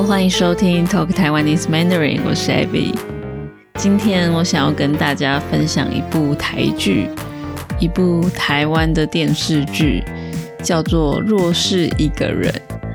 欢迎收听 Talk Taiwanese Mandarin， 我是 Abby。今天我想要跟大家分享一部台剧，一部台湾的电视剧，叫做《若是一个人》。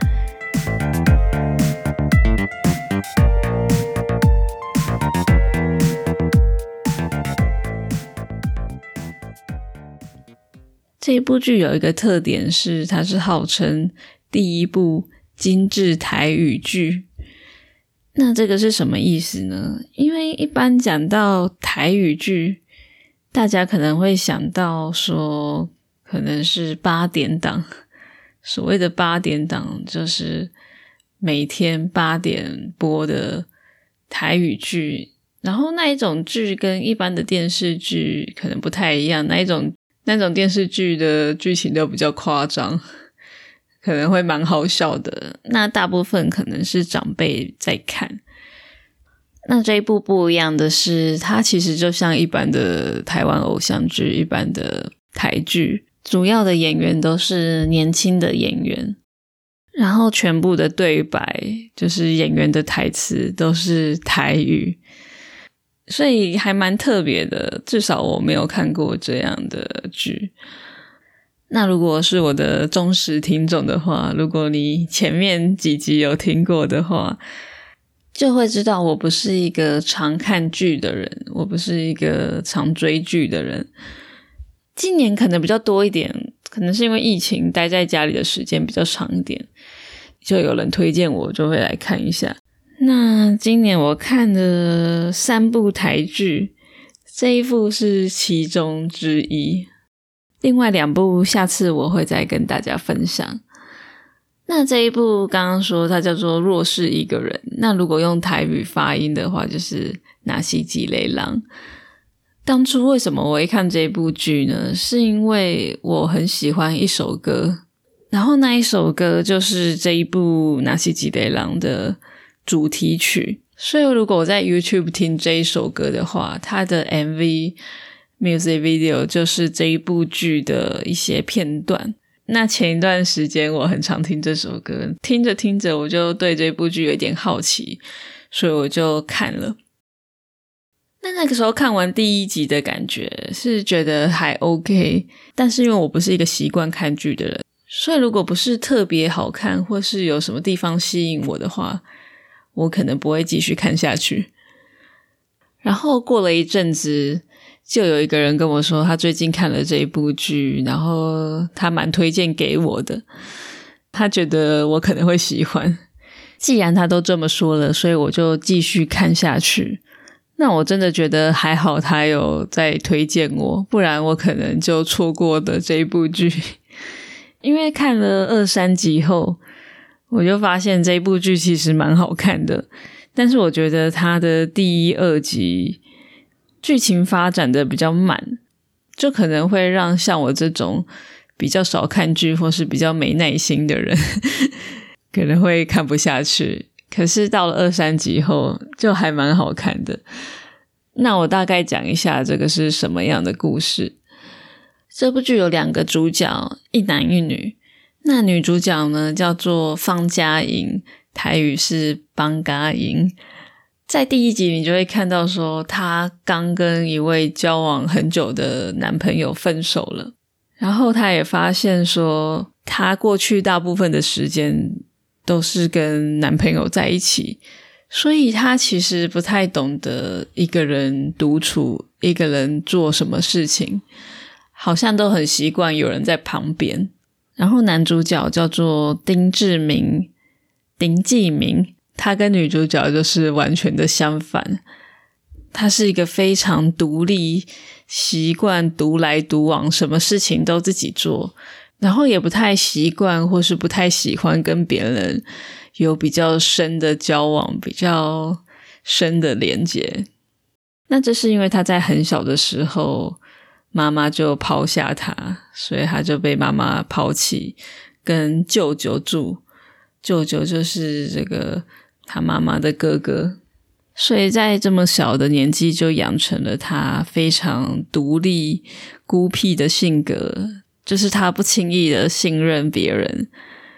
这一部剧有一个特点是，它是号称第一部精致台语剧。那这个是什么意思呢？因为一般讲到台语剧，大家可能会想到说可能是8点档，所谓的8点档就是每天8点播的台语剧，然后那一种剧跟一般的电视剧可能不太一样，那种电视剧的剧情都比较夸张，可能会蛮好笑的，那大部分可能是长辈在看。那这一部不一样的是，它其实就像一般的台湾偶像剧，一般的台剧，主要的演员都是年轻的演员，然后全部的对白就是演员的台词都是台语，所以还蛮特别的，至少我没有看过这样的剧。那如果是我的忠实听众的话，如果你前面几集有听过的话，就会知道我不是一个常看剧的人，我不是一个常追剧的人。今年可能比较多一点，可能是因为疫情待在家里的时间比较长一点，就有人推荐我就会来看一下。那今年我看了3部台剧，这一部是其中之一，另外2部下次我会再跟大家分享。那这一部刚刚说它叫做《若是一个人》，那如果用台语发音的话就是那是一个人。当初为什么我会看这部剧呢？是因为我很喜欢一首歌，然后那一首歌就是这一部那是一个人的主题曲，所以如果我在 YouTube 听这一首歌的话，它的 MV Music Video 就是这一部剧的一些片段。那前一段时间我很常听这首歌，听着听着我就对这部剧有点好奇，所以我就看了。那个时候看完第1集的感觉是觉得还 OK， 但是因为我不是一个习惯看剧的人，所以如果不是特别好看或是有什么地方吸引我的话，我可能不会继续看下去。然后过了一阵子，就有一个人跟我说他最近看了这一部剧，然后他蛮推荐给我的，他觉得我可能会喜欢。既然他都这么说了，所以我就继续看下去。那我真的觉得还好他有在推荐我，不然我可能就错过的这一部剧。因为看了2-3集后，我就发现这一部剧其实蛮好看的，但是我觉得它的第1、2集剧情发展的比较慢，就可能会让像我这种比较少看剧或是比较没耐心的人可能会看不下去。可是到了2-3集后就还蛮好看的。那我大概讲一下这个是什么样的故事。这部剧有2个主角，一男一女。那女主角呢叫做方嘉莹，台语是邦嘎莹。在第1集你就会看到说她刚跟一位交往很久的男朋友分手了，然后她也发现说她过去大部分的时间都是跟男朋友在一起，所以她其实不太懂得一个人独处，一个人做什么事情，好像都很习惯有人在旁边。然后男主角叫做丁继明，他跟女主角就是完全的相反。他是一个非常独立，习惯独来独往，什么事情都自己做，然后也不太习惯或是不太喜欢跟别人有比较深的交往，比较深的连结。那这是因为他在很小的时候妈妈就抛下他，所以他就被妈妈抛弃，跟舅舅住。舅舅就是这个他妈妈的哥哥，所以在这么小的年纪就养成了他非常独立孤僻的性格，就是他不轻易的信任别人，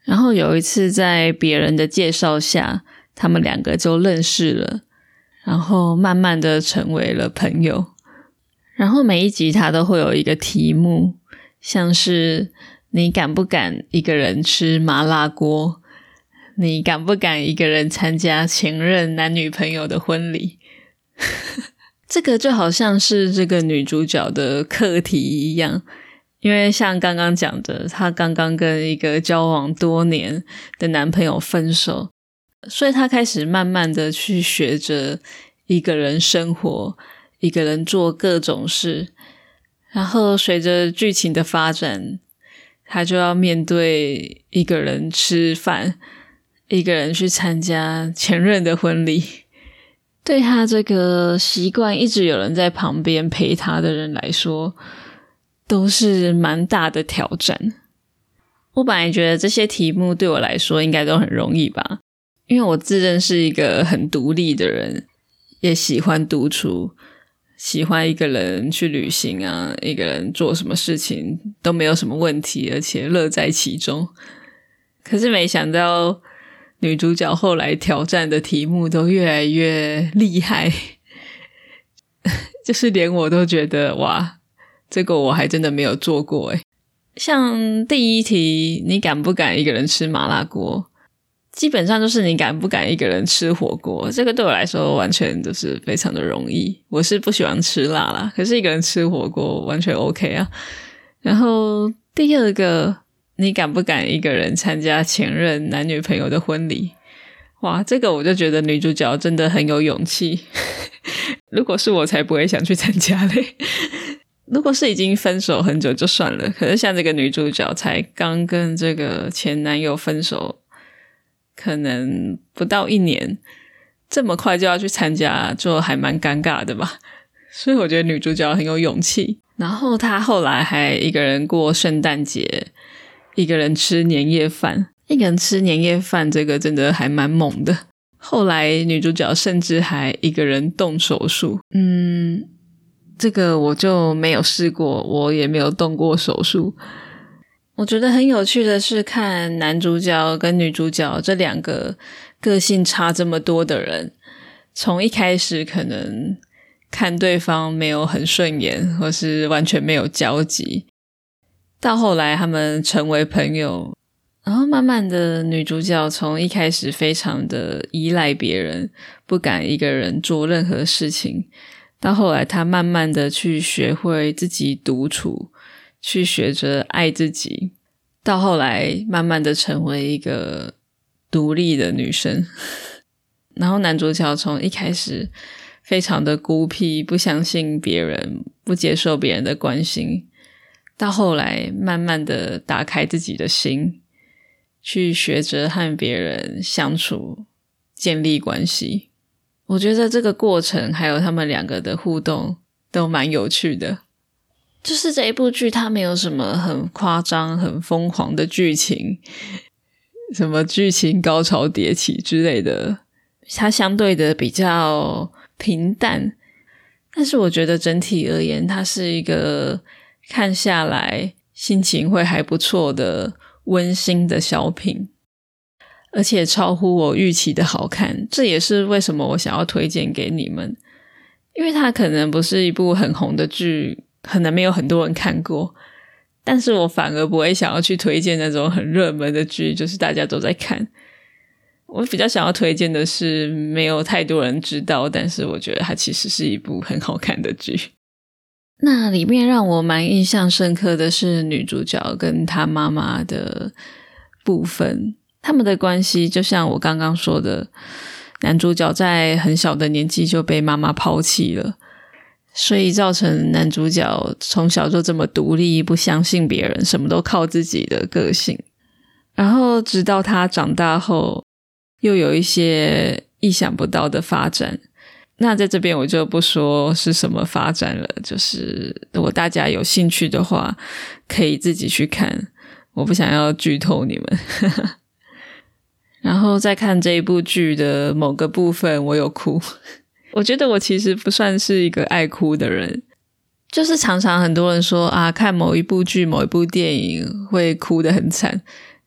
然后有一次在别人的介绍下，他们两个就认识了，然后慢慢的成为了朋友。然后每一集它都会有一个题目，像是你敢不敢一个人吃麻辣锅，你敢不敢一个人参加前任男女朋友的婚礼。这个就好像是这个女主角的课题一样，因为像刚刚讲的，她刚刚跟一个交往多年的男朋友分手，所以她开始慢慢的去学着一个人生活，一个人做各种事，然后随着剧情的发展，她就要面对一个人吃饭，一个人去参加前任的婚礼。对她这个习惯一直有人在旁边陪她的人来说，都是蛮大的挑战。我本来觉得这些题目对我来说应该都很容易吧，因为我自认是一个很独立的人，也喜欢独处，喜欢一个人去旅行啊，一个人做什么事情都没有什么问题，而且乐在其中。可是没想到女主角后来挑战的题目都越来越厉害，就是连我都觉得哇，这个我还真的没有做过诶。像第一题，你敢不敢一个人吃麻辣锅，基本上就是你敢不敢一个人吃火锅，这个对我来说完全就是非常的容易。我是不喜欢吃辣啦，可是一个人吃火锅完全 OK 啊。然后第二个，你敢不敢一个人参加前任男女朋友的婚礼，哇，这个我就觉得女主角真的很有勇气如果是我才不会想去参加嘞如果是已经分手很久就算了，可是像这个女主角才刚跟这个前男友分手可能不到1年，这么快就要去参加，就还蛮尴尬的吧。所以我觉得女主角很有勇气。然后她后来还一个人过圣诞节，一个人吃年夜饭。一个人吃年夜饭这个真的还蛮猛的。后来女主角甚至还一个人动手术。这个我就没有试过，我也没有动过手术。我觉得很有趣的是看男主角跟女主角这两个个性差这么多的人，从一开始可能看对方没有很顺眼，或是完全没有交集，到后来他们成为朋友，然后慢慢的女主角从一开始非常的依赖别人，不敢一个人做任何事情，到后来她慢慢的去学会自己独处，去学着爱自己，到后来慢慢的成为一个独立的女生。然后男主角从一开始非常的孤僻，不相信别人，不接受别人的关心，到后来慢慢的打开自己的心，去学着和别人相处，建立关系。我觉得这个过程还有他们两个的互动都蛮有趣的。就是这一部剧它没有什么很夸张很疯狂的剧情，什么剧情高潮迭起之类的，它相对的比较平淡。但是我觉得整体而言，它是一个看下来心情会还不错的温馨的小品，而且超乎我预期的好看。这也是为什么我想要推荐给你们，因为它可能不是一部很红的剧，可能没有很多人看过，但是我反而不会想要去推荐那种很热门的剧，就是大家都在看。我比较想要推荐的是没有太多人知道，但是我觉得它其实是一部很好看的剧。那里面让我蛮印象深刻的是女主角跟她妈妈的部分，他们的关系就像我刚刚说的，男主角在很小的年纪就被妈妈抛弃了，所以造成男主角从小就这么独立，不相信别人，什么都靠自己的个性。然后直到他长大后又有一些意想不到的发展，那在这边我就不说是什么发展了，就是如果大家有兴趣的话可以自己去看，我不想要剧透你们然后再看这一部剧的某个部分我有哭我觉得我其实不算是一个爱哭的人，就是常常很多人说啊，看某一部剧某一部电影会哭得很惨，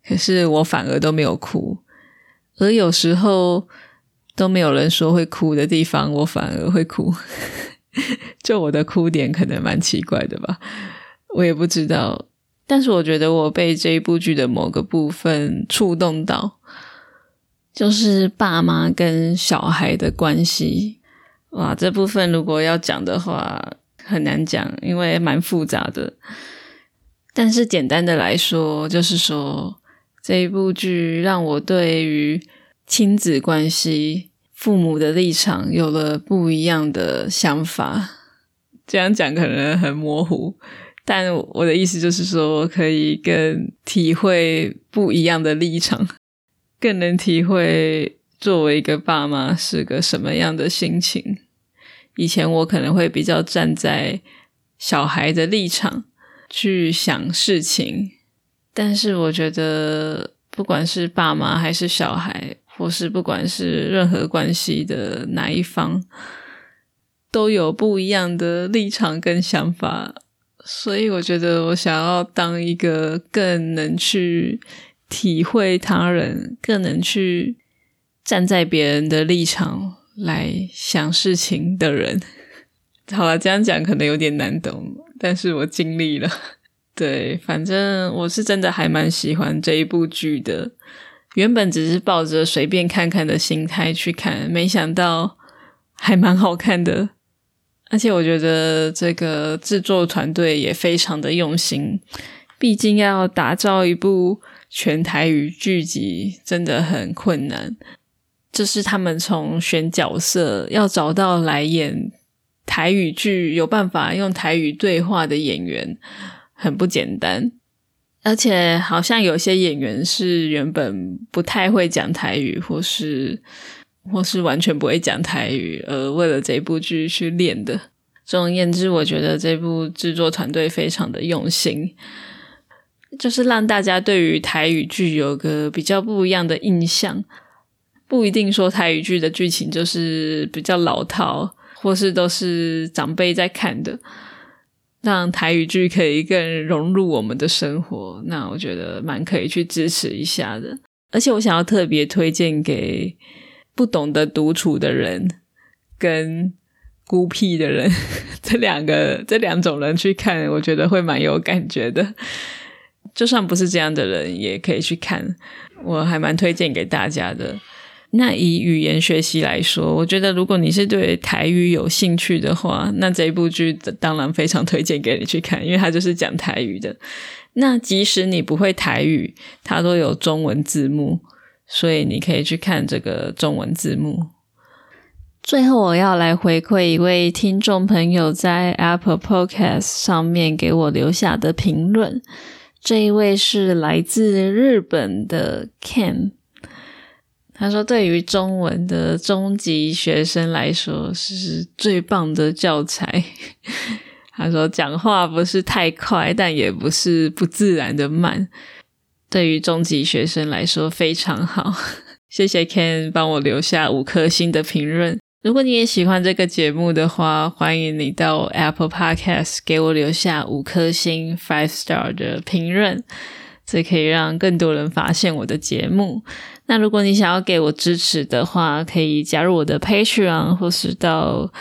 可是我反而都没有哭，而有时候都没有人说会哭的地方，我反而会哭。就我的哭点可能蛮奇怪的吧，我也不知道，但是我觉得我被这一部剧的某个部分触动到，就是爸妈跟小孩的关系。哇，这部分如果要讲的话很难讲，因为蛮复杂的。但是简单的来说，就是说这一部剧让我对于亲子关系、父母的立场有了不一样的想法。这样讲可能很模糊，但我的意思就是说可以更体会不一样的立场，更能体会作为一个爸妈是个什么样的心情。以前我可能会比较站在小孩的立场去想事情，但是我觉得不管是爸妈还是小孩，或是不管是任何关系的哪一方，都有不一样的立场跟想法，所以我觉得我想要当一个更能去体会他人，更能去站在别人的立场来想事情的人。好了，这样讲可能有点难懂，但是我尽力了。对，反正我是真的还蛮喜欢这一部剧的，原本只是抱着随便看看的心态去看，没想到还蛮好看的。而且我觉得这个制作团队也非常的用心，毕竟要打造一部全台语剧集真的很困难，就是他们从选角色要找到来演台语剧有办法用台语对话的演员很不简单，而且好像有些演员是原本不太会讲台语，或是完全不会讲台语，而为了这部剧去练的。总而言之，我觉得这部制作团队非常的用心，就是让大家对于台语剧有个比较不一样的印象。不一定说台语剧的剧情就是比较老套，或是都是长辈在看的，让台语剧可以更融入我们的生活，那我觉得蛮可以去支持一下的。而且我想要特别推荐给不懂得独处的人跟孤僻的人这两种人去看，我觉得会蛮有感觉的。就算不是这样的人也可以去看，我还蛮推荐给大家的。那以语言学习来说，我觉得如果你是对台语有兴趣的话，那这一部剧当然非常推荐给你去看，因为它就是讲台语的。那即使你不会台语，它都有中文字幕，所以你可以去看这个中文字幕。最后我要来回馈一位听众朋友在 Apple Podcast 上面给我留下的评论，这一位是来自日本的 Ken，他说对于中文的中级学生来说是最棒的教材。他说讲话不是太快，但也不是不自然的慢，对于中级学生来说非常好。谢谢 Ken 帮我留下5颗星的评论。如果你也喜欢这个节目的话，欢迎你到 Apple Podcast 给我留下5颗星 5 star 的评论，这可以让更多人发现我的节目。那如果你想要给我支持的话，可以加入我的 Patreon 或是到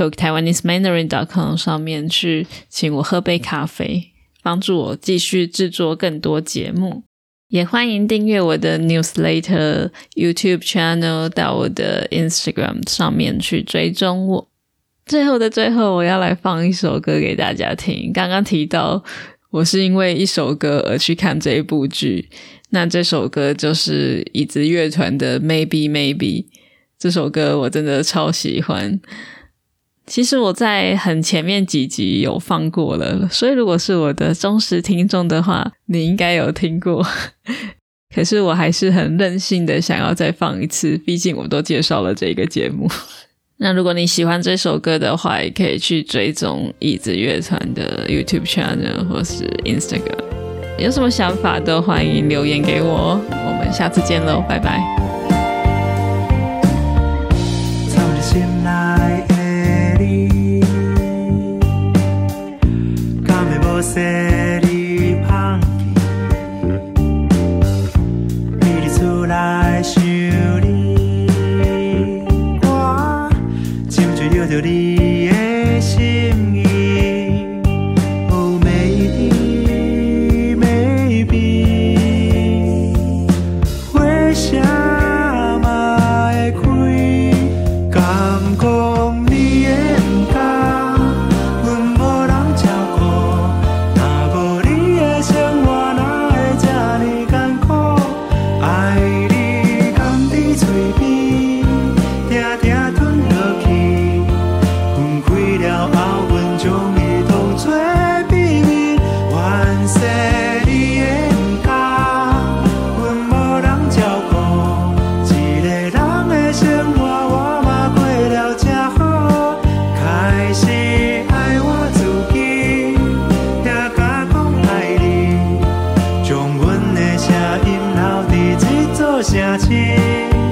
talktaiwanesemandarin.com 上面去请我喝杯咖啡，帮助我继续制作更多节目。也欢迎订阅我的 newsletter YouTube channel 到我的 Instagram 上面去追踪我。最后的最后，我要来放一首歌给大家听。刚刚提到我是因为一首歌而去看这一部剧，那这首歌就是椅子乐团的 Maybe Maybe， 这首歌我真的超喜欢。其实我在很前面几集有放过了，所以如果是我的忠实听众的话，你应该有听过。可是我还是很任性的想要再放一次，毕竟我都介绍了这个节目。那如果你喜欢这首歌的话，也可以去追踪椅子乐团的 YouTube channel 或是 Instagram。有什么想法都欢迎留言给我，我们下次见咯，拜拜。 耶。